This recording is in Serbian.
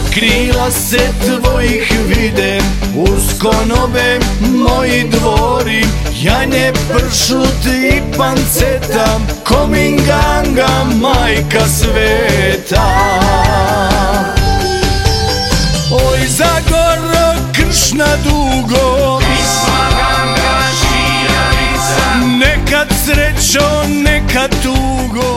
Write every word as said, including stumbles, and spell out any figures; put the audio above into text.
krila se tvojih videm, uz konobe moji dvori, janje, pršut i panceta, Kominganga, majka sveta. Oj Zagoro, Kršna dugo, Ganga, Šijavica, nekad srećo, nekad tugo,